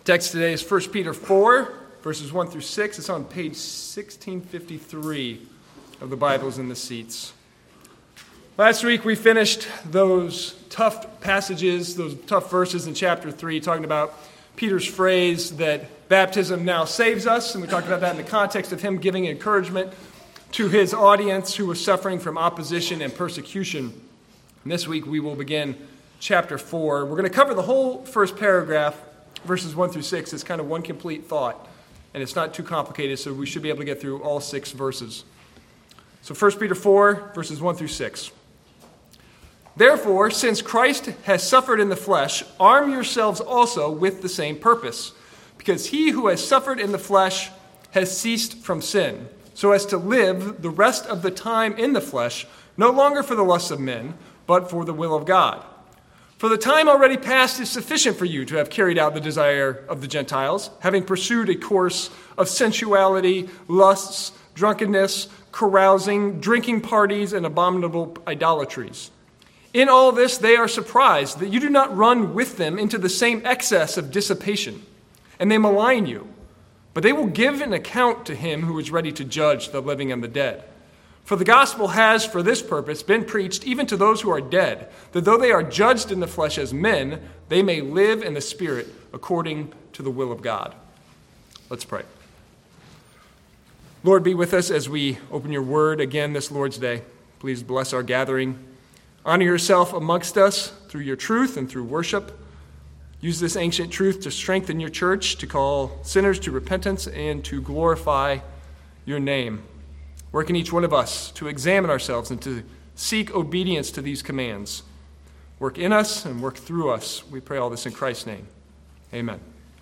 Text today is 1 Peter 4, verses 1 through 6. It's on page 1653 of the Bibles in the seats. Last week we finished those tough passages, those tough verses in chapter 3, talking about Peter's phrase that baptism now saves us, and we talked about that in the context of him giving encouragement to his audience who was suffering from opposition and persecution. And this week we will begin chapter 4. We're going to cover the whole first paragraph, verses 1 through 6. It's kind of one complete thought, and it's not too complicated, so we should be able to get through all 6 verses. So 1 Peter 4, verses 1 through 6. Therefore, since Christ has suffered in the flesh, arm yourselves also with the same purpose, because he who has suffered in the flesh has ceased from sin, so as to live the rest of the time in the flesh, no longer for the lusts of men, but for the will of God. For the time already past is sufficient for you to have carried out the desire of the Gentiles, having pursued a course of sensuality, lusts, drunkenness, carousing, drinking parties, and abominable idolatries. In all this they are surprised that you do not run with them into the same excess of dissipation, and they malign you. But they will give an account to him who is ready to judge the living and the dead. For the gospel has, for this purpose, been preached even to those who are dead, that though they are judged in the flesh as men, they may live in the spirit according to the will of God. Let's pray. Lord, be with us as we open your word again this Lord's Day. Please bless our gathering. Honor yourself amongst us through your truth and through worship. Use this ancient truth to strengthen your church, to call sinners to repentance, and to glorify your name. Work in each one of us to examine ourselves and to seek obedience to these commands. Work in us and work through us. We pray all this in Christ's name. Amen.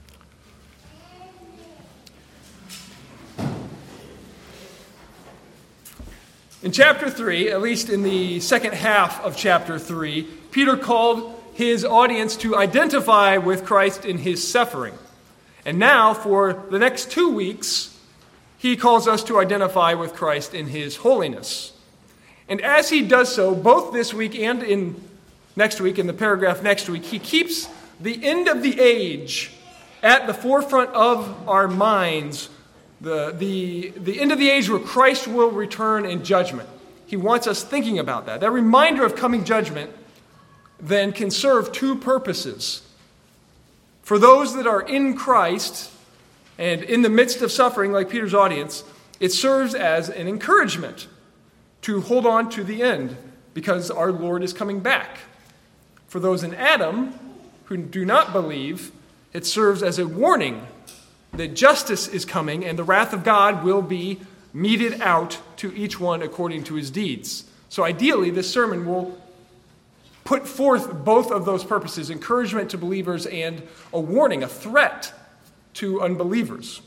In chapter 3, at least in the second half of chapter 3, Peter called his audience to identify with Christ in his suffering. And now, for the next 2 weeks, he calls us to identify with Christ in his holiness. And as he does so, both this week and in next week, in the paragraph next week, he keeps the end of the age at the forefront of our minds, the end of the age where Christ will return in judgment. He wants us thinking about that. That reminder of coming judgment then can serve 2 purposes. For those that are in Christ and in the midst of suffering, like Peter's audience, it serves as an encouragement to hold on to the end because our Lord is coming back. For those in Adam who do not believe, it serves as a warning that justice is coming and the wrath of God will be meted out to each one according to his deeds. So ideally, this sermon will put forth both of those purposes, encouragement to believers and a warning, a threat to unbelievers.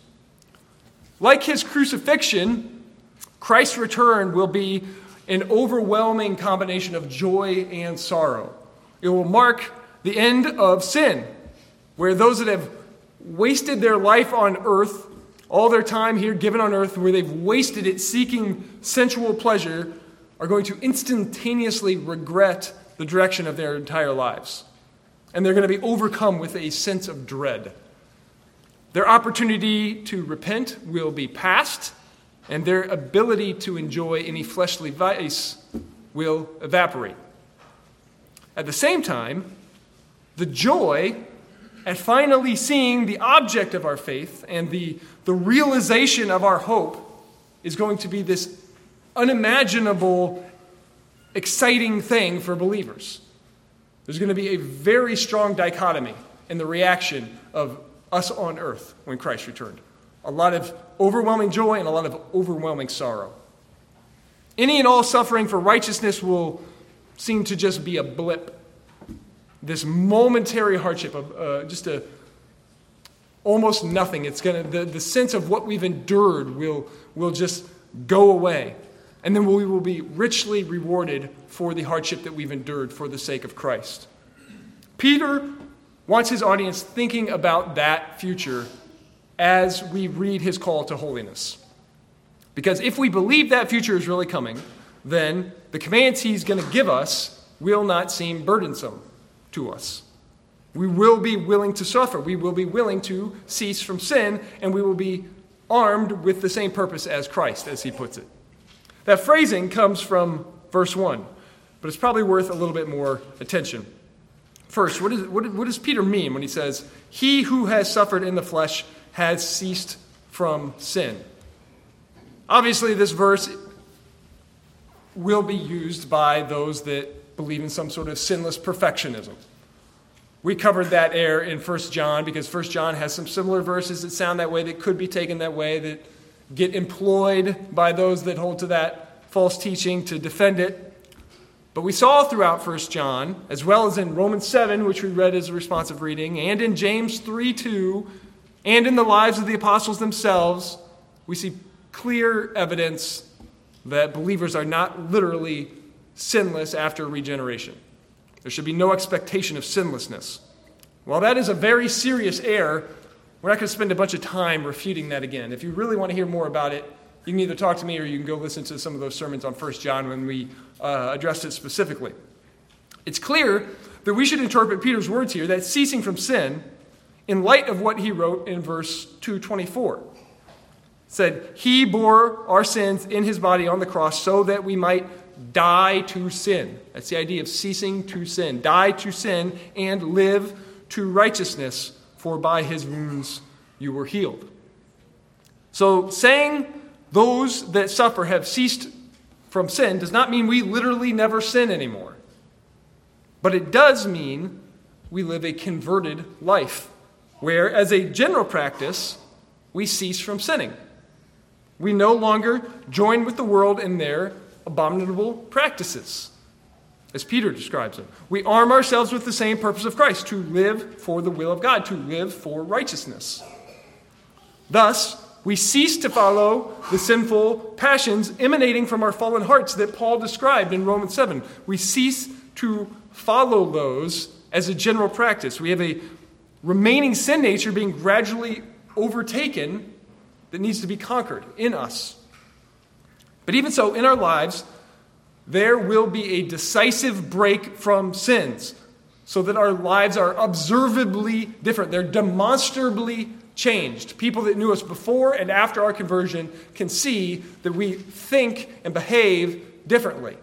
Like his crucifixion, Christ's return will be an overwhelming combination of joy and sorrow. It will mark the end of sin, where those that have wasted their life on earth, all their time here given on earth, where they've wasted it seeking sensual pleasure, are going to instantaneously regret the direction of their entire lives. And they're going to be overcome with a sense of dread. Their opportunity to repent will be past, and their ability to enjoy any fleshly vice will evaporate. At the same time, the joy at finally seeing the object of our faith and the realization of our hope is going to be this unimaginable, exciting thing for believers. There's going to be a very strong dichotomy in the reaction of us on earth when Christ returned. A lot of overwhelming joy and a lot of overwhelming sorrow. Any and all suffering for righteousness will seem to just be a blip. This momentary hardship of just almost nothing. It's going to the sense of what we've endured will just go away. And then we will be richly rewarded for the hardship that we've endured for the sake of Christ. Peter wants his audience thinking about that future as we read his call to holiness. Because if we believe that future is really coming, then the commands he's going to give us will not seem burdensome to us. We will be willing to suffer. We will be willing to cease from sin, and we will be armed with the same purpose as Christ, as he puts it. That phrasing comes from verse 1, but it's probably worth a little bit more attention. First, what does Peter mean when he says, "He who has suffered in the flesh has ceased from sin"? Obviously, this verse will be used by those that believe in some sort of sinless perfectionism. We covered that error in 1 John because 1 John has some similar verses that sound that way, that could be taken that way, that get employed by those that hold to that false teaching to defend it. But we saw throughout 1 John, as well as in Romans 7, which we read as a responsive reading, and in James 3:2, and in the lives of the apostles themselves, we see clear evidence that believers are not literally sinless after regeneration. There should be no expectation of sinlessness. While that is a very serious error, we're not going to spend a bunch of time refuting that again. If you really want to hear more about it, you can either talk to me or you can go listen to some of those sermons on 1 John when we addressed it specifically. It's clear that we should interpret Peter's words here, that ceasing from sin, in light of what he wrote in verse 2:24. It said, "He bore our sins in his body on the cross so that we might die to sin." That's the idea of ceasing to sin. Die to sin and live to righteousness, for by his wounds you were healed. So saying those that suffer have ceased from sin does not mean we literally never sin anymore. But it does mean we live a converted life, where as a general practice, we cease from sinning. We no longer join with the world in their abominable practices, as Peter describes them. We arm ourselves with the same purpose of Christ, to live for the will of God, to live for righteousness. Thus, we cease to follow the sinful passions emanating from our fallen hearts that Paul described in Romans 7. We cease to follow those as a general practice. We have a remaining sin nature being gradually overtaken that needs to be conquered in us. But even so, in our lives, there will be a decisive break from sins so that our lives are observably different. They're demonstrably changed. People that knew us before and after our conversion can see that we think and behave differently.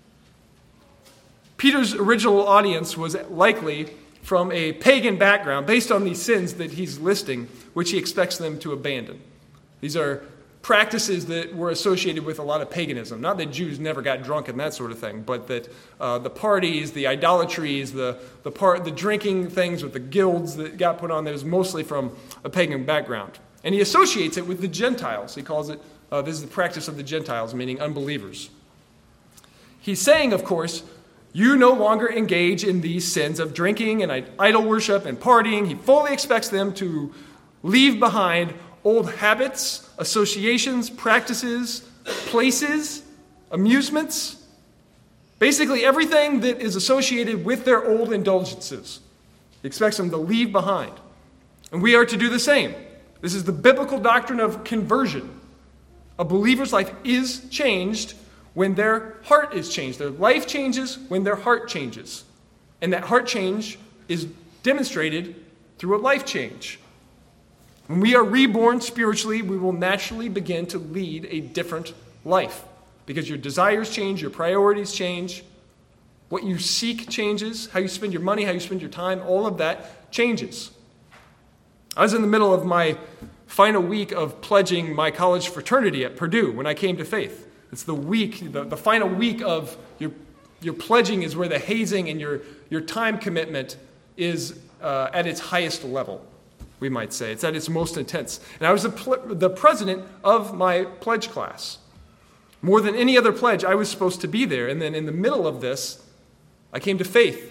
Peter's original audience was likely from a pagan background based on these sins that he's listing, which he expects them to abandon. These are practices that were associated with a lot of paganism. Not that Jews never got drunk and that sort of thing, but that the parties, the idolatries, the drinking things with the guilds that got put on there was mostly from a pagan background. And he associates it with the Gentiles. He calls it, this is the practice of the Gentiles, meaning unbelievers. He's saying, of course, you no longer engage in these sins of drinking and idol worship and partying. He fully expects them to leave behind old habits, associations, practices, places, amusements, basically everything that is associated with their old indulgences. He expects them to leave behind. And we are to do the same. This is the biblical doctrine of conversion. A believer's life is changed when their heart is changed. Their life changes when their heart changes. And that heart change is demonstrated through a life change. When we are reborn spiritually, we will naturally begin to lead a different life because your desires change, your priorities change, what you seek changes, how you spend your money, how you spend your time, all of that changes. I was in the middle of my final week of pledging my college fraternity at Purdue when I came to faith. It's the week, the final week of your pledging is where the hazing and your time commitment is at its highest level. We might say. It's at its most intense. And I was the president of my pledge class. More than any other pledge, I was supposed to be there. And then in the middle of this, I came to faith.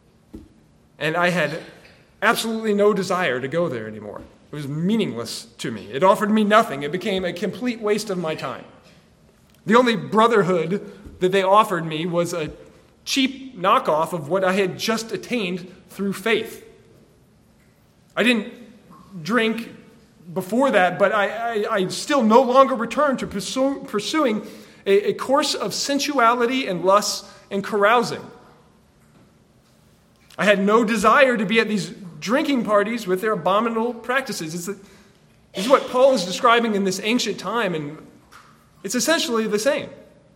And I had absolutely no desire to go there anymore. It was meaningless to me. It offered me nothing. It became a complete waste of my time. The only brotherhood that they offered me was a cheap knockoff of what I had just attained through faith. I didn't drink before that, but I still no longer returned to pursuing a course of sensuality and lust and carousing. I had no desire to be at these drinking parties with their abominable practices. This is what Paul is describing in this ancient time, and it's essentially the same.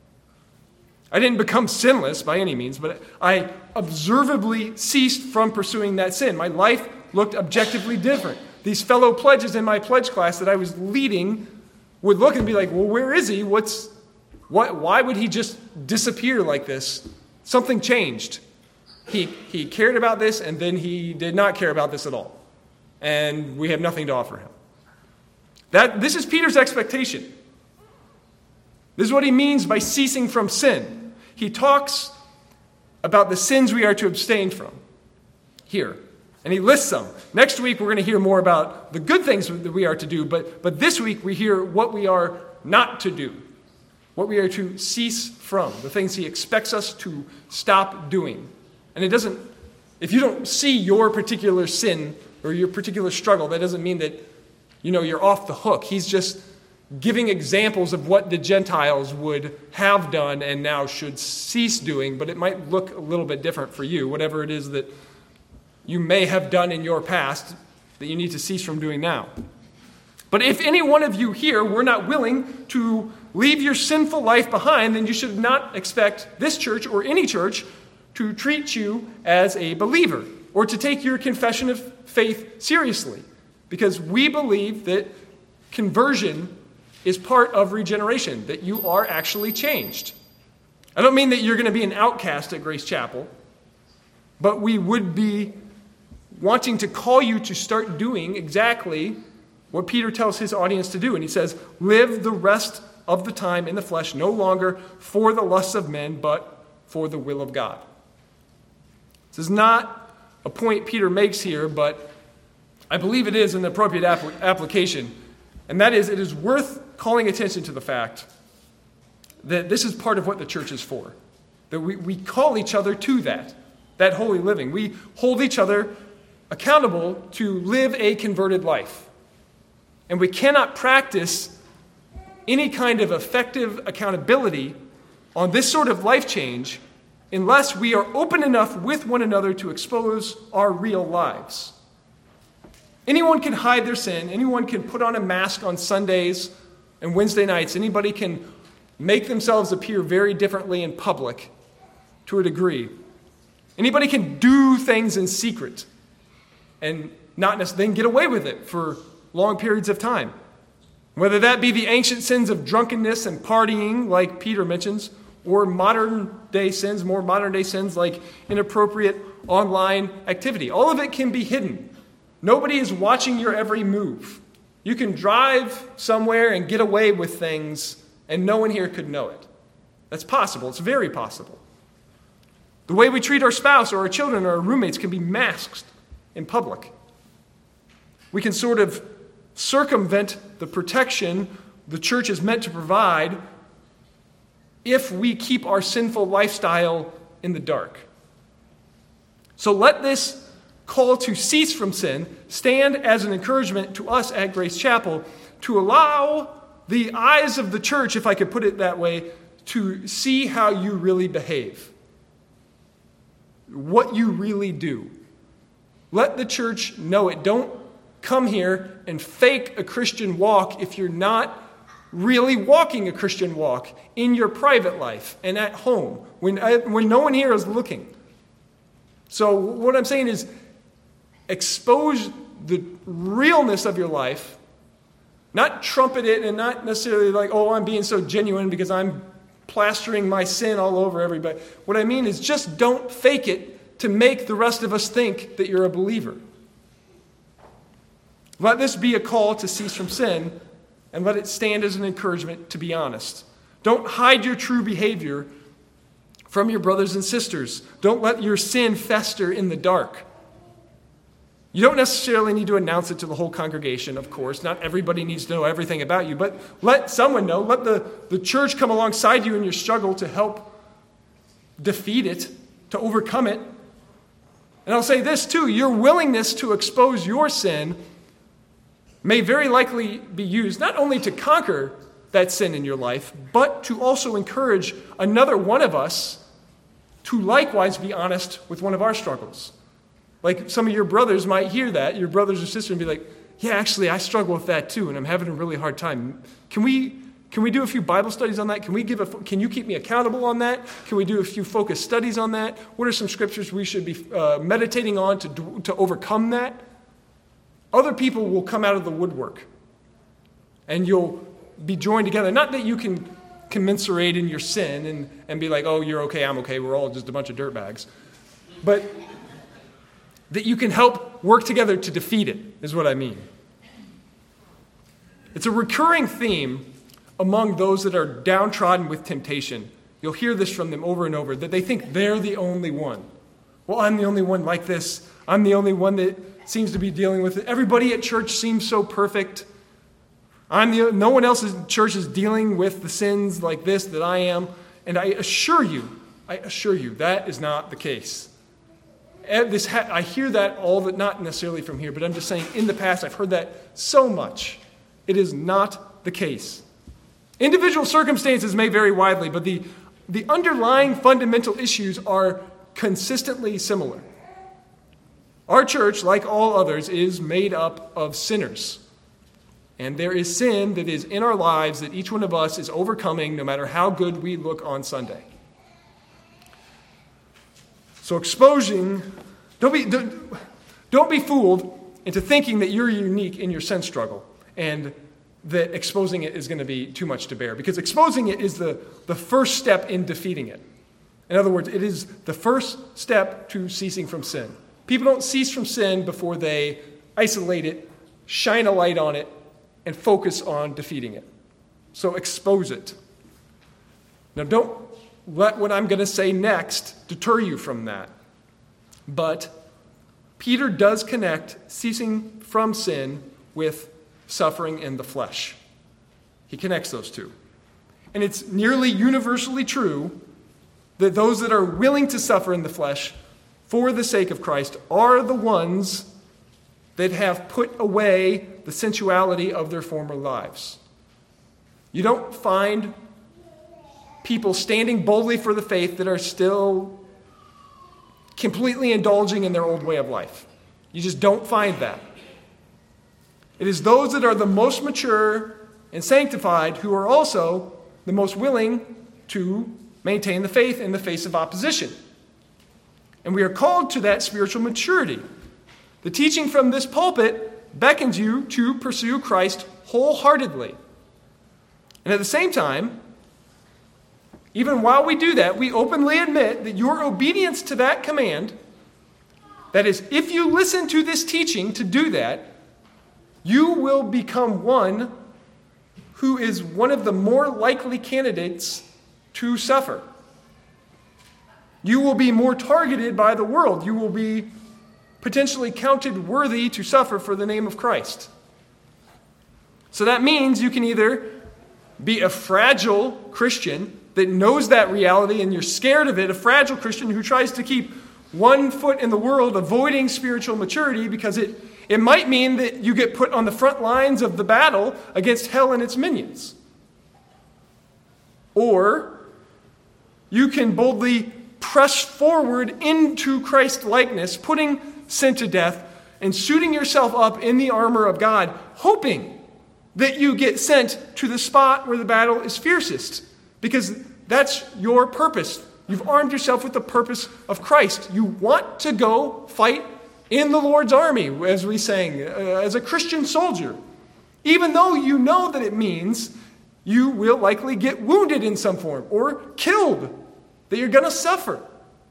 I didn't become sinless by any means, but I observably ceased from pursuing that sin. My life looked objectively different. These fellow pledges in my pledge class that I was leading would look and be like, well, where is he? Why would he just disappear like this? Something changed. He cared about this, and then he did not care about this at all. And we have nothing to offer him. This is Peter's expectation. This is what he means by ceasing from sin. He talks about the sins we are to abstain from here. And he lists them. Next week, we're going to hear more about the good things that we are to do. But this week, we hear what we are not to do. What we are to cease from. The things he expects us to stop doing. And if you don't see your particular sin or your particular struggle, that doesn't mean that, you're off the hook. He's just giving examples of what the Gentiles would have done and now should cease doing, but it might look a little bit different for you, whatever it is that you may have done in your past that you need to cease from doing now. But if any one of you here were not willing to leave your sinful life behind, then you should not expect this church or any church to treat you as a believer or to take your confession of faith seriously, because we believe that conversion is part of regeneration, that you are actually changed. I don't mean that you're going to be an outcast at Grace Chapel, but we would be wanting to call you to start doing exactly what Peter tells his audience to do. And he says, live the rest of the time in the flesh, no longer for the lusts of men, but for the will of God. This is not a point Peter makes here, but I believe it is an appropriate application. And that is, it is worth calling attention to the fact that this is part of what the church is for. That we call each other to that holy living. We hold each other accountable to live a converted life. And we cannot practice any kind of effective accountability on this sort of life change unless we are open enough with one another to expose our real lives. Anyone can hide their sin. Anyone can put on a mask on Sundays and Wednesday nights. Anybody can make themselves appear very differently in public to a degree. Anybody can do things in secret and not necessarily then get away with it for long periods of time. Whether that be the ancient sins of drunkenness and partying, like Peter mentions, or more modern day sins like inappropriate online activity. All of it can be hidden. Nobody is watching your every move. You can drive somewhere and get away with things, and no one here could know it. That's possible. It's very possible. The way we treat our spouse or our children or our roommates can be masked in public. We can sort of circumvent the protection the church is meant to provide if we keep our sinful lifestyle in the dark. So let this call to cease from sin stand as an encouragement to us at Grace Chapel to allow the eyes of the church, if I could put it that way, to see how you really behave, what you really do. Let the church know it. Don't come here and fake a Christian walk if you're not really walking a Christian walk in your private life and at home when no one here is looking. So what I'm saying is expose the realness of your life, not trumpet it and not necessarily like, oh, I'm being so genuine because I'm plastering my sin all over everybody. What I mean is just don't fake it to make the rest of us think that you're a believer. Let this be a call to cease from sin, and let it stand as an encouragement to be honest. Don't hide your true behavior from your brothers and sisters. Don't let your sin fester in the dark. You don't necessarily need to announce it to the whole congregation, of course. Not everybody needs to know everything about you, but let someone know. Let the church come alongside you in your struggle to help defeat it, to overcome it. And I'll say this too, your willingness to expose your sin may very likely be used not only to conquer that sin in your life, but to also encourage another one of us to likewise be honest with one of our struggles. Like some of your brothers might hear that, your brothers or sisters, and be like, yeah, actually, I struggle with that too, and I'm having a really hard time. Can we do a few Bible studies on that? Can you keep me accountable on that? Can we do a few focused studies on that? What are some scriptures we should be meditating on to overcome that? Other people will come out of the woodwork, and you'll be joined together. Not that you can commiserate in your sin and be like, oh, you're okay, I'm okay, we're all just a bunch of dirtbags. But that you can help work together to defeat it, is what I mean. It's a recurring theme among those that are downtrodden with temptation. You'll hear this from them over and over, that they think they're the only one. Well, I'm the only one like this. I'm the only one that seems to be dealing with it. Everybody at church seems so perfect. No one else in church is dealing with the sins like this that I am. And I assure you, that is not the case. I hear that not necessarily from here, but I'm just saying in the past I've heard that so much. It is not the case. Individual circumstances may vary widely, but the underlying fundamental issues are consistently similar. Our church, like all others, is made up of sinners. And there is sin that is in our lives that each one of us is overcoming no matter how good we look on Sunday. So don't be fooled into thinking that you're unique in your sin struggle and that exposing it is going to be too much to bear. Because exposing it is the first step in defeating it. In other words, it is the first step to ceasing from sin. People don't cease from sin before they isolate it, shine a light on it, and focus on defeating it. So expose it. Now don't let what I'm going to say next deter you from that. But Peter does connect ceasing from sin with suffering in the flesh. He connects those two. And it's nearly universally true that those that are willing to suffer in the flesh for the sake of Christ are the ones that have put away the sensuality of their former lives. You don't find people standing boldly for the faith that are still completely indulging in their old way of life. You just don't find that. It is those that are the most mature and sanctified who are also the most willing to maintain the faith in the face of opposition. And we are called to that spiritual maturity. The teaching from this pulpit beckons you to pursue Christ wholeheartedly. And at the same time, even while we do that, we openly admit that your obedience to that command, that is, if you listen to this teaching to do that, you will become one who is one of the more likely candidates to suffer. You will be more targeted by the world. You will be potentially counted worthy to suffer for the name of Christ. So that means you can either be a fragile Christian that knows that reality and you're scared of it, a fragile Christian who tries to keep one foot in the world, avoiding spiritual maturity because it might mean that you get put on the front lines of the battle against hell and its minions. Or you can boldly press forward into Christ likeness, putting sin to death and suiting yourself up in the armor of God, hoping that you get sent to the spot where the battle is fiercest, because that's your purpose. You've armed yourself with the purpose of Christ. You want to go fight in the Lord's army, as we sang, as a Christian soldier, even though you know that it means you will likely get wounded in some form or killed, that you're going to suffer.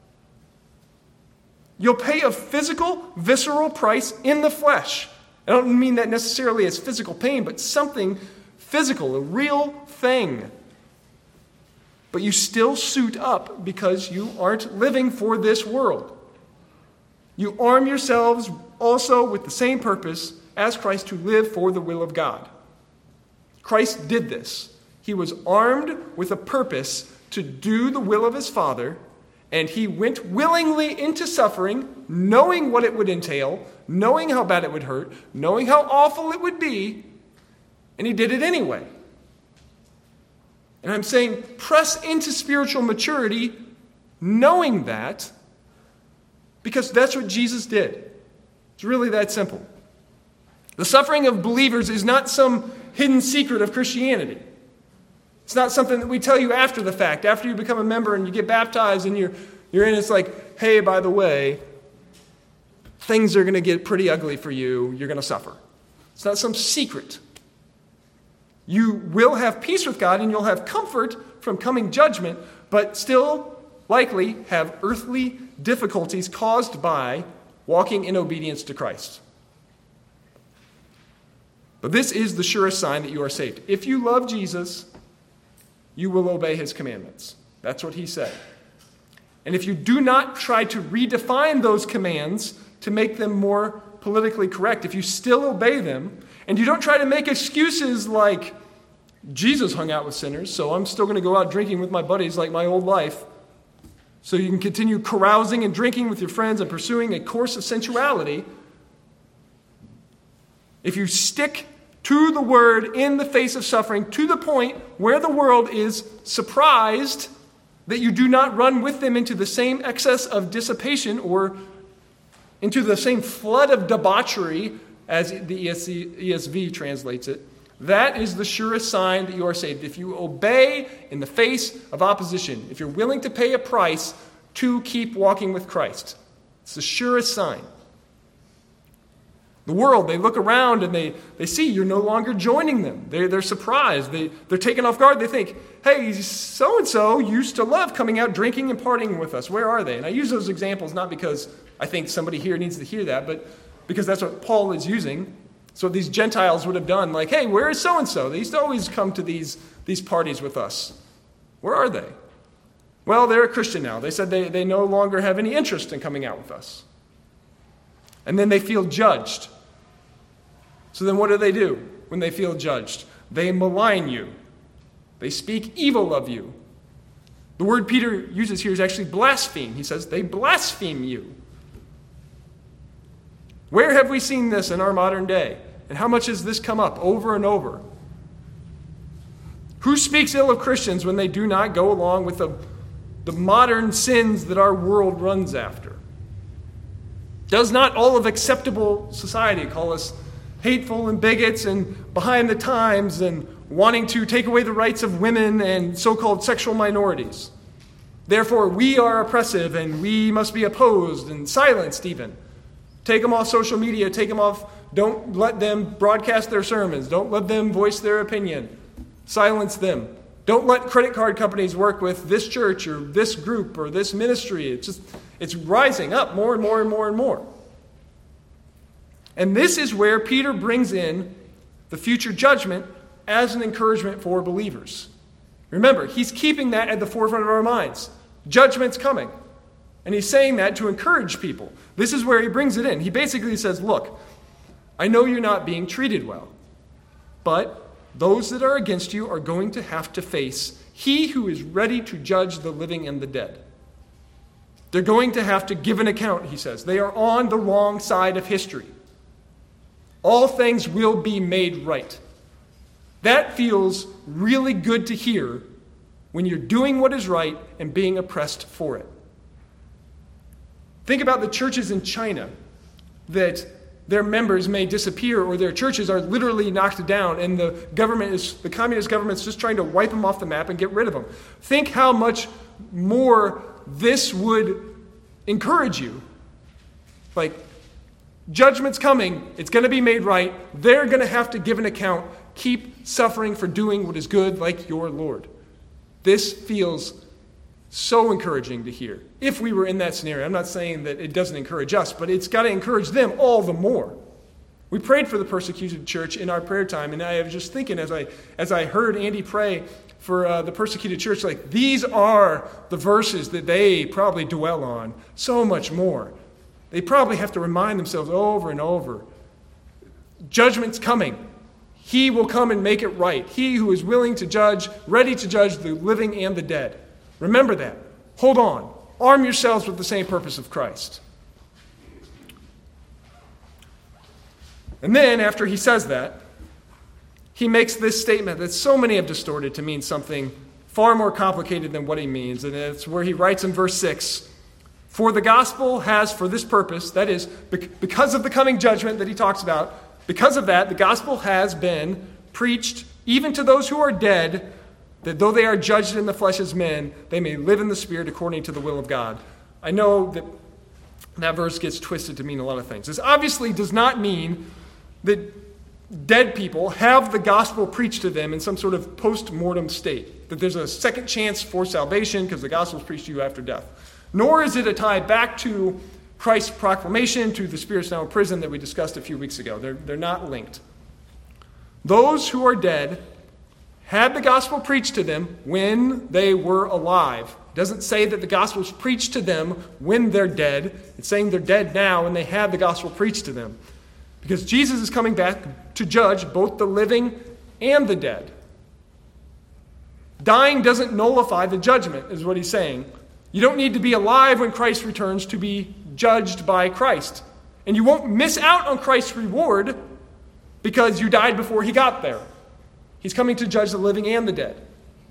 You'll pay a physical, visceral price in the flesh. I don't mean that necessarily as physical pain, but something physical, a real thing. But you still suit up because you aren't living for this world. You arm yourselves also with the same purpose as Christ to live for the will of God. Christ did this. He was armed with a purpose to do the will of his Father, and he went willingly into suffering, knowing what it would entail, knowing how bad it would hurt, knowing how awful it would be, and he did it anyway. And I'm saying, press into spiritual maturity, knowing that, Because that's what Jesus did. It's really that simple. The suffering of believers is not some hidden secret of Christianity. It's not something that we tell you after the fact, after you become a member and you get baptized and you're in, it's like, hey, by the way, things are going to get pretty ugly for you. You're going to suffer. It's not some secret. You will have peace with God and you'll have comfort from coming judgment, but still likely have earthly difficulties caused by walking in obedience to Christ. But this is the surest sign that you are saved. If you love Jesus, you will obey his commandments. That's what he said. And if you do not try to redefine those commands to make them more politically correct, if you still obey them, and you don't try to make excuses like, Jesus hung out with sinners, so I'm still going to go out drinking with my buddies like my old life, so you can continue carousing and drinking with your friends and pursuing a course of sensuality. If you stick to the word in the face of suffering to the point where the world is surprised that you do not run with them into the same excess of dissipation or into the same flood of debauchery as the ESV translates it, that is the surest sign that you are saved. If you obey in the face of opposition, if you're willing to pay a price to keep walking with Christ, it's the surest sign. The world, they look around and they see you're no longer joining them. They're surprised. They're taken off guard. They think, hey, so-and-so used to love coming out drinking and partying with us. Where are they? And I use those examples not because I think somebody here needs to hear that, but because that's what Paul is using. So these Gentiles would have done, like, hey, where is so-and-so? They used to always come to these parties with us. Where are they? Well, they're a Christian now. They said they no longer have any interest in coming out with us. And then they feel judged. So then what do when they feel judged? They malign you. They speak evil of you. The word Peter uses here is actually blaspheme. He says they blaspheme you. Where have we seen this in our modern day? And how much has this come up over and over? Who speaks ill of Christians when they do not go along with the modern sins that our world runs after? Does not all of acceptable society call us hateful and bigots and behind the times and wanting to take away the rights of women and so-called sexual minorities? Therefore, we are oppressive and we must be opposed and silenced even. Take them off social media, take them off, don't let them broadcast their sermons, don't let them voice their opinion, silence them. Don't let credit card companies work with this church or this group or this ministry. It's rising up more and more and more and more. And this is where Peter brings in the future judgment as an encouragement for believers. Remember, he's keeping that at the forefront of our minds. Judgment's coming. And he's saying that to encourage people. This is where he brings it in. He basically says, look, I know you're not being treated well, but those that are against you are going to have to face he who is ready to judge the living and the dead. They're going to have to give an account, he says. They are on the wrong side of history. All things will be made right. That feels really good to hear when you're doing what is right and being oppressed for it. Think about the churches in China that their members may disappear or their churches are literally knocked down and the communist government's just trying to wipe them off the map and get rid of them. Think how much more this would encourage you. Like, judgment's coming. It's going to be made right. They're going to have to give an account. Keep suffering for doing what is good like your Lord. This feels so encouraging to hear. If we were in that scenario, I'm not saying that it doesn't encourage us, but it's got to encourage them all the more. We prayed for the persecuted church in our prayer time, and I was just thinking as I heard Andy pray for the persecuted church, like these are the verses that they probably dwell on so much more. They probably have to remind themselves over and over. Judgment's coming. He will come and make it right. He who is willing to judge, ready to judge the living and the dead. Remember that. Hold on. Arm yourselves with the same purpose of Christ. And then, after he says that, he makes this statement that so many have distorted to mean something far more complicated than what he means. And it's where he writes in verse 6, For the gospel has for this purpose, that is, because of the coming judgment that he talks about, because of that, the gospel has been preached even to those who are dead, that though they are judged in the flesh as men, they may live in the Spirit according to the will of God. I know that verse gets twisted to mean a lot of things. This obviously does not mean that dead people have the gospel preached to them in some sort of post-mortem state, that there's a second chance for salvation because the gospel is preached to you after death. Nor is it a tie back to Christ's proclamation to the spirits now in prison that we discussed a few weeks ago. They're not linked. Those who are dead had the gospel preached to them when they were alive. It doesn't say that the gospel is preached to them when they're dead. It's saying they're dead now and they had the gospel preached to them. Because Jesus is coming back to judge both the living and the dead. Dying doesn't nullify the judgment, is what he's saying. You don't need to be alive when Christ returns to be judged by Christ. And you won't miss out on Christ's reward because you died before he got there. He's coming to judge the living and the dead.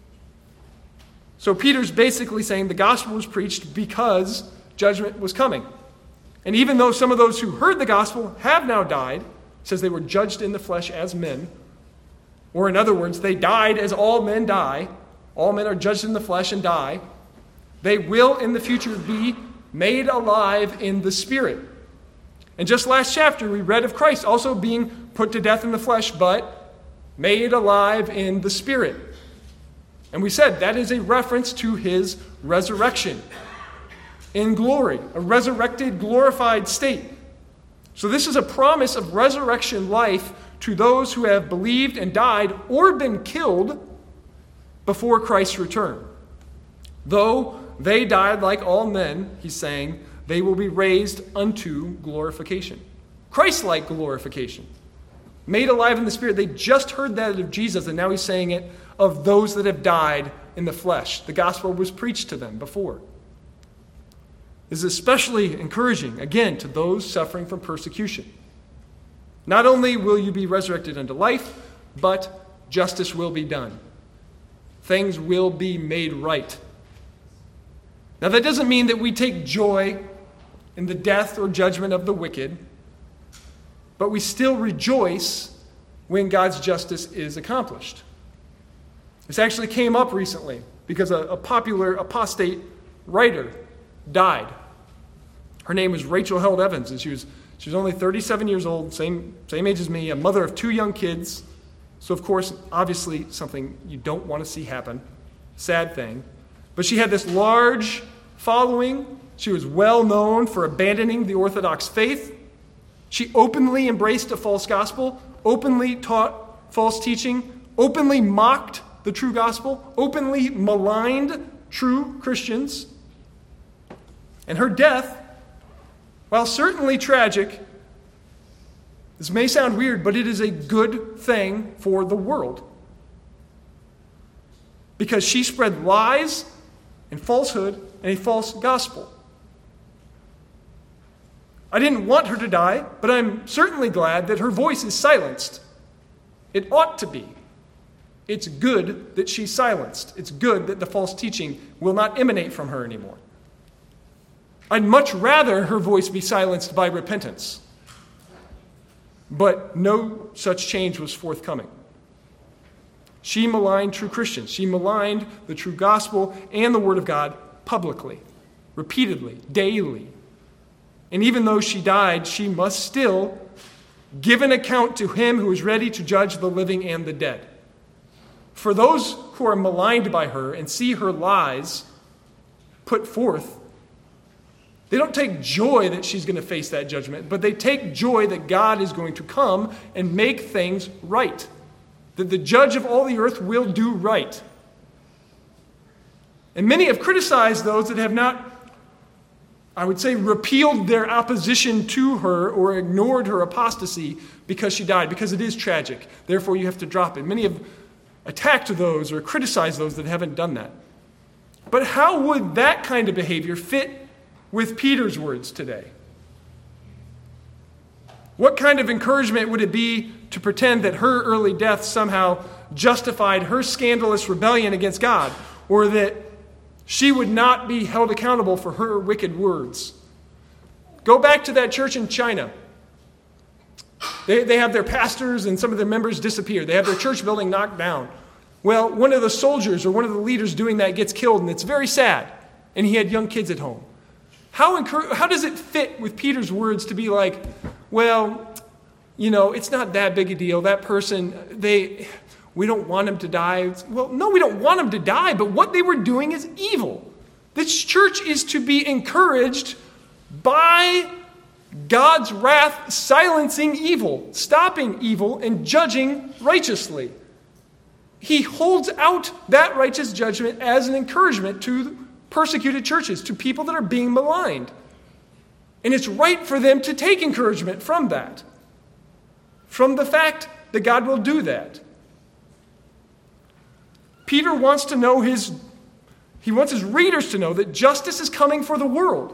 So Peter's basically saying the gospel was preached because judgment was coming. And even though some of those who heard the gospel have now died, it says they were judged in the flesh as men, or in other words, they died as all men die. All men are judged in the flesh and die. They will in the future be made alive in the Spirit. And just last chapter, we read of Christ also being put to death in the flesh, but made alive in the Spirit. And we said that is a reference to his resurrection in glory, a resurrected, glorified state. So this is a promise of resurrection life to those who have believed and died or been killed before Christ's return. Though they died like all men, he's saying, they will be raised unto glorification. Christ-like glorification. Made alive in the Spirit. They just heard that of Jesus, and now he's saying it of those that have died in the flesh. The gospel was preached to them before. This is especially encouraging, again, to those suffering from persecution. Not only will you be resurrected unto life, but justice will be done. Things will be made right. Now, that doesn't mean that we take joy in the death or judgment of the wicked, but we still rejoice when God's justice is accomplished. This actually came up recently because a popular apostate writer died. Her name was Rachel Held Evans, and she was only 37 years old, same age as me, a mother of 2 young kids. So, of course, obviously something you don't want to see happen. Sad thing. But she had this large following. She was well known for abandoning the Orthodox faith. She openly embraced a false gospel, openly taught false teaching, openly mocked the true gospel, openly maligned true Christians. And her death, while certainly tragic, this may sound weird, but it is a good thing for the world. Because she spread lies and falsehood and a false gospel. I didn't want her to die, but I'm certainly glad that her voice is silenced. It ought to be. It's good that she's silenced. It's good that the false teaching will not emanate from her anymore. I'd much rather her voice be silenced by repentance. But no such change was forthcoming. She maligned true Christians. She maligned the true gospel and the word of God publicly, repeatedly, daily. And even though she died, she must still give an account to him who is ready to judge the living and the dead. For those who are maligned by her and see her lies put forth, they don't take joy that she's going to face that judgment, but they take joy that God is going to come and make things right. That the judge of all the earth will do right. And many have criticized those that have not, I would say, repealed their opposition to her or ignored her apostasy because she died, because it is tragic. Therefore, you have to drop it. Many have attacked those or criticized those that haven't done that. But how would that kind of behavior fit with Peter's words today? What kind of encouragement would it be to pretend that her early death somehow justified her scandalous rebellion against God, or that she would not be held accountable for her wicked words. Go back to that church in China. They have their pastors and some of their members disappear. They have their church building knocked down. Well, one of the soldiers or one of the leaders doing that gets killed, and it's very sad. And he had young kids at home. How does it fit with Peter's words to be like, well, it's not that big a deal. That person, we don't want him to die. Well, no, we don't want him to die, but what they were doing is evil. This church is to be encouraged by God's wrath, silencing evil, stopping evil, and judging righteously. He holds out that righteous judgment as an encouragement to persecuted churches, to people that are being maligned. And it's right for them to take encouragement from that, from the fact that God will do that. Peter wants to know his readers to know that justice is coming for the world.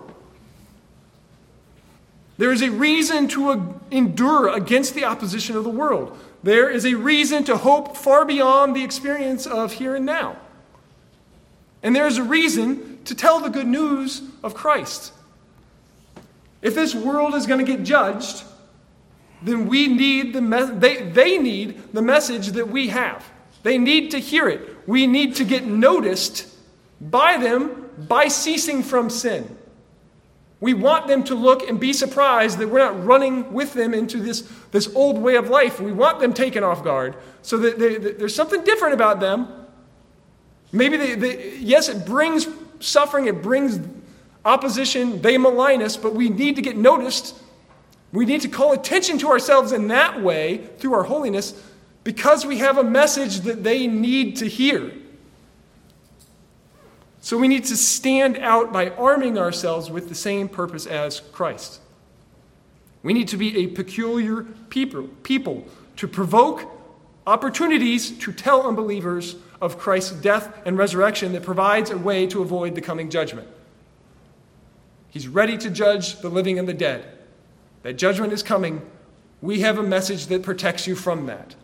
There is a reason to endure against the opposition of the world. There is a reason to hope far beyond the experience of here and now. And there is a reason to tell the good news of Christ. If this world is going to get judged, then we need they need the message that we have. They need to hear it. We need to get noticed by them by ceasing from sin. We want them to look and be surprised that we're not running with them into this old way of life. We want them taken off guard so that there's something different about them. Maybe yes, it brings suffering, it brings opposition, they malign us, but we need to get noticed. We need to call attention to ourselves in that way through our holiness because we have a message that they need to hear. So we need to stand out by arming ourselves with the same purpose as Christ. We need to be a peculiar people to provoke opportunities to tell unbelievers of Christ's death and resurrection that provides a way to avoid the coming judgment. He's ready to judge the living and the dead. That judgment is coming. We have a message that protects you from that.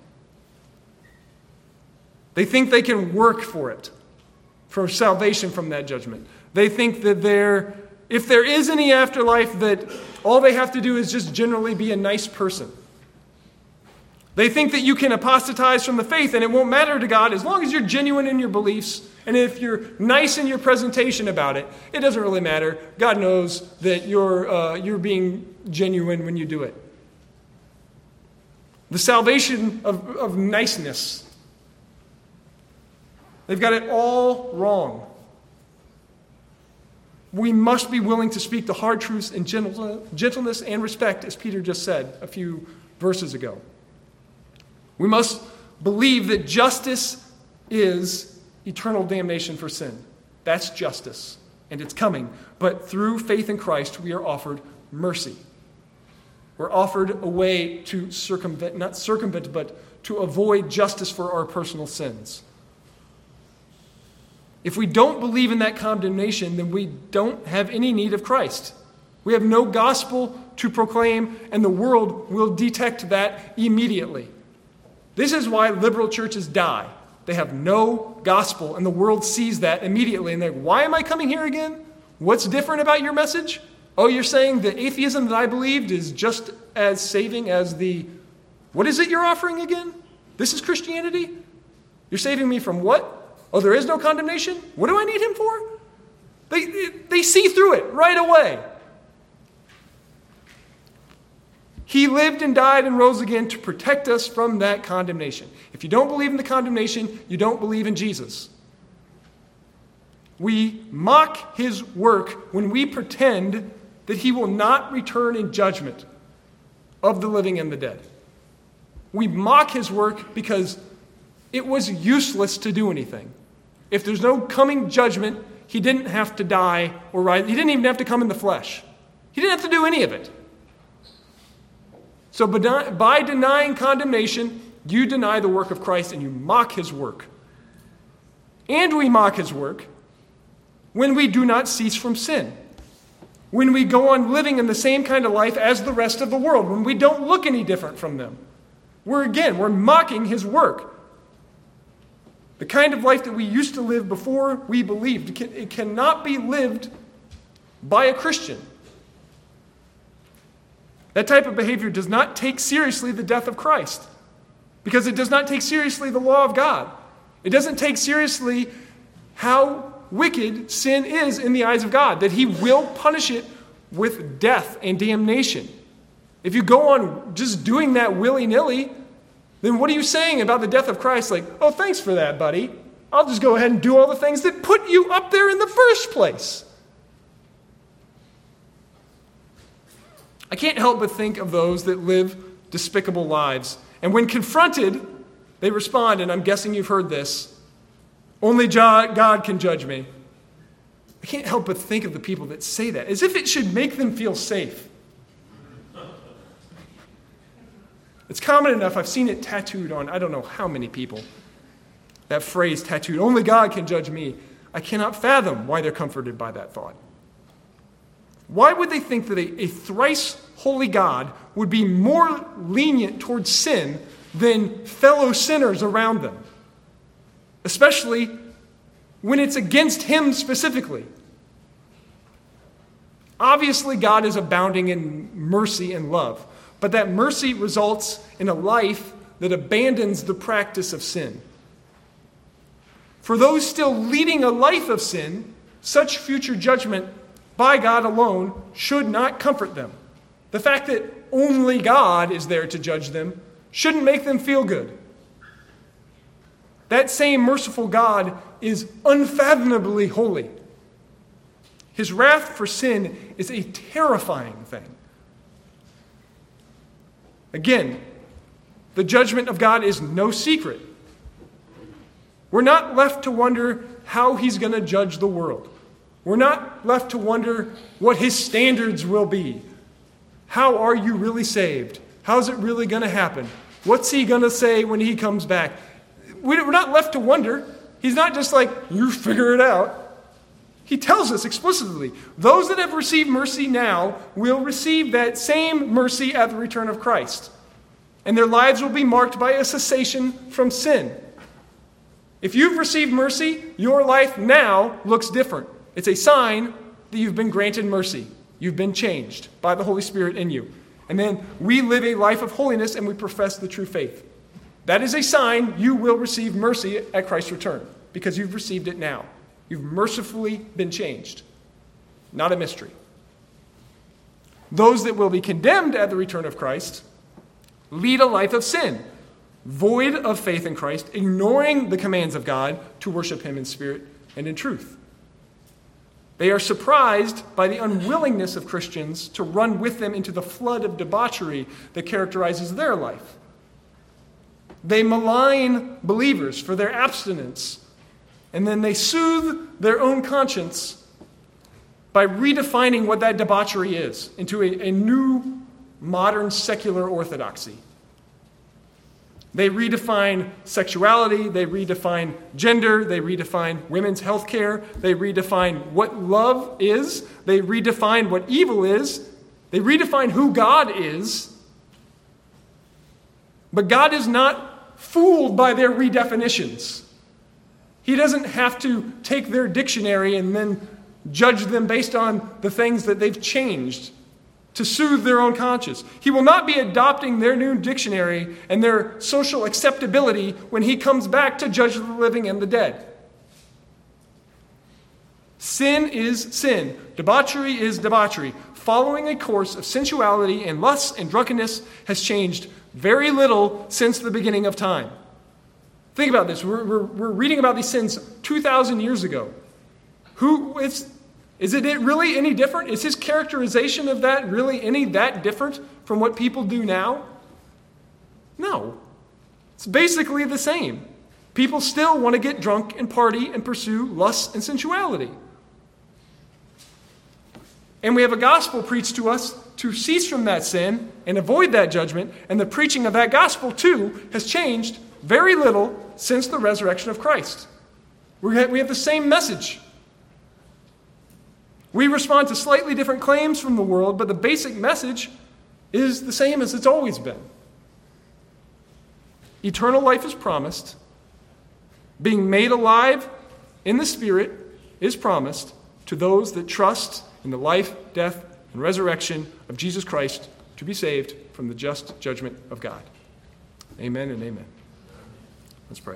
They think they can work for it, for salvation from that judgment. They think that if there is any afterlife, that all they have to do is just generally be a nice person. They think that you can apostatize from the faith and it won't matter to God as long as you're genuine in your beliefs and if you're nice in your presentation about it. It doesn't really matter. God knows that you're being genuine when you do it. The salvation of niceness. They've got it all wrong. We must be willing to speak the hard truths in gentleness and respect, as Peter just said a few verses ago. We must believe that justice is eternal damnation for sin. That's justice, and it's coming. But through faith in Christ, we are offered mercy. We're offered a way to not circumvent, but to avoid justice for our personal sins. If we don't believe in that condemnation, then we don't have any need of Christ. We have no gospel to proclaim, and the world will detect that immediately. This is why liberal churches die. They have no gospel, and the world sees that immediately. And they're like, why am I coming here again? What's different about your message? Oh, you're saying the atheism that I believed is just as saving as what is it you're offering again? This is Christianity? You're saving me from what? Oh, there is no condemnation? What do I need him for? They see through it right away. He lived and died and rose again to protect us from that condemnation. If you don't believe in the condemnation, you don't believe in Jesus. We mock his work when we pretend that he will not return in judgment of the living and the dead. We mock his work because it was useless to do anything. If there's no coming judgment, he didn't have to die or rise. He didn't even have to come in the flesh. He didn't have to do any of it. So by denying condemnation, you deny the work of Christ and you mock his work. And we mock his work when we do not cease from sin. When we go on living in the same kind of life as the rest of the world. When we don't look any different from them. We're mocking his work. The kind of life that we used to live before we believed, it cannot be lived by a Christian. That type of behavior does not take seriously the death of Christ, because it does not take seriously the law of God. It doesn't take seriously how wicked sin is in the eyes of God, that he will punish it with death and damnation. If you go on just doing that willy-nilly, then what are you saying about the death of Christ? Like, oh, thanks for that, buddy. I'll just go ahead and do all the things that put you up there in the first place. I can't help but think of those that live despicable lives. And when confronted, they respond, and I'm guessing you've heard this, only God can judge me. I can't help but think of the people that say that, as if it should make them feel safe. It's common enough, I've seen it tattooed on I don't know how many people. That phrase tattooed, only God can judge me. I cannot fathom why they're comforted by that thought. Why would they think that a thrice holy God would be more lenient towards sin than fellow sinners around them? Especially when it's against him specifically. Obviously, God is abounding in mercy and love, but that mercy results in a life that abandons the practice of sin. For those still leading a life of sin, such future judgment by God alone should not comfort them. The fact that only God is there to judge them shouldn't make them feel good. That same merciful God is unfathomably holy. His wrath for sin is a terrifying thing. Again, the judgment of God is no secret. We're not left to wonder how he's going to judge the world. We're not left to wonder what his standards will be. How are you really saved? How's it really going to happen? What's he going to say when he comes back? We're not left to wonder. He's not just like, you figure it out. He tells us explicitly, those that have received mercy now will receive that same mercy at the return of Christ. And their lives will be marked by a cessation from sin. If you've received mercy, your life now looks different. It's a sign that you've been granted mercy. You've been changed by the Holy Spirit in you. And then we live a life of holiness and we profess the true faith. That is a sign you will receive mercy at Christ's return, because you've received it now. You've mercifully been changed. Not a mystery. Those that will be condemned at the return of Christ lead a life of sin, void of faith in Christ, ignoring the commands of God to worship him in spirit and in truth. They are surprised by the unwillingness of Christians to run with them into the flood of debauchery that characterizes their life. They malign believers for their abstinence, and then they soothe their own conscience by redefining what that debauchery is into a new, modern, secular orthodoxy. They redefine sexuality, they redefine gender, they redefine women's health care, they redefine what love is, they redefine what evil is, they redefine who God is. But God is not fooled by their redefinitions. He doesn't have to take their dictionary and then judge them based on the things that they've changed to soothe their own conscience. He will not be adopting their new dictionary and their social acceptability when he comes back to judge the living and the dead. Sin is sin. Debauchery is debauchery. Following a course of sensuality and lust and drunkenness has changed very little since the beginning of time. Think about this. We're reading about these sins 2,000 years ago. Is it really any different? Is his characterization of that really any that different from what people do now? No. It's basically the same. People still want to get drunk and party and pursue lust and sensuality. And we have a gospel preached to us to cease from that sin and avoid that judgment, and the preaching of that gospel, too, has changed very little since the resurrection of Christ. We have the same message. We respond to slightly different claims from the world, but the basic message is the same as it's always been. Eternal life is promised, being made alive in the Spirit is promised to those that trust in the life, death, and resurrection of Jesus Christ to be saved from the just judgment of God. Amen and amen. Let's pray.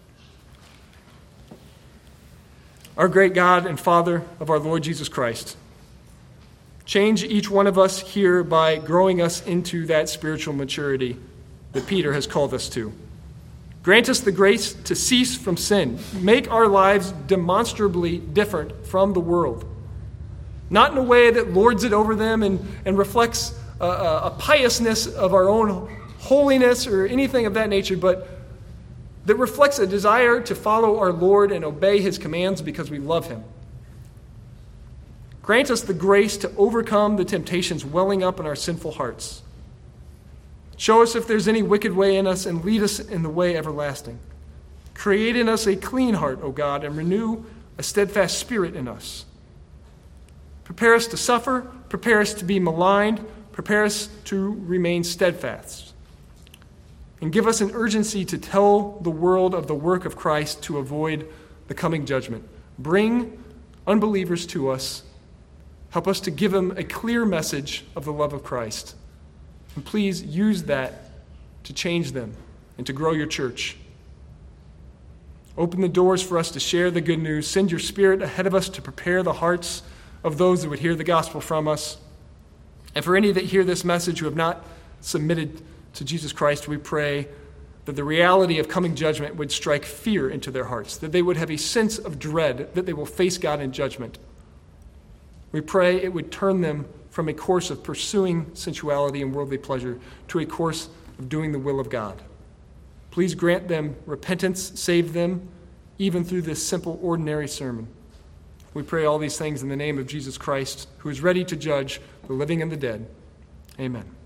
Our great God and Father of our Lord Jesus Christ, change each one of us here by growing us into that spiritual maturity that Peter has called us to. Grant us the grace to cease from sin. Make our lives demonstrably different from the world. Not in a way that lords it over them and reflects a piousness of our own holiness or anything of that nature, but that reflects a desire to follow our Lord and obey his commands because we love him. Grant us the grace to overcome the temptations welling up in our sinful hearts. Show us if there's any wicked way in us and lead us in the way everlasting. Create in us a clean heart, O God, and renew a steadfast spirit in us. Prepare us to suffer, prepare us to be maligned, prepare us to remain steadfast. And give us an urgency to tell the world of the work of Christ to avoid the coming judgment. Bring unbelievers to us. Help us to give them a clear message of the love of Christ. And please use that to change them and to grow your church. Open the doors for us to share the good news. Send your Spirit ahead of us to prepare the hearts of those that would hear the gospel from us. And for any that hear this message who have not submitted to Jesus Christ, we pray that the reality of coming judgment would strike fear into their hearts, that they would have a sense of dread that they will face God in judgment. We pray it would turn them from a course of pursuing sensuality and worldly pleasure to a course of doing the will of God. Please grant them repentance, save them, even through this simple, ordinary sermon. We pray all these things in the name of Jesus Christ, who is ready to judge the living and the dead. Amen.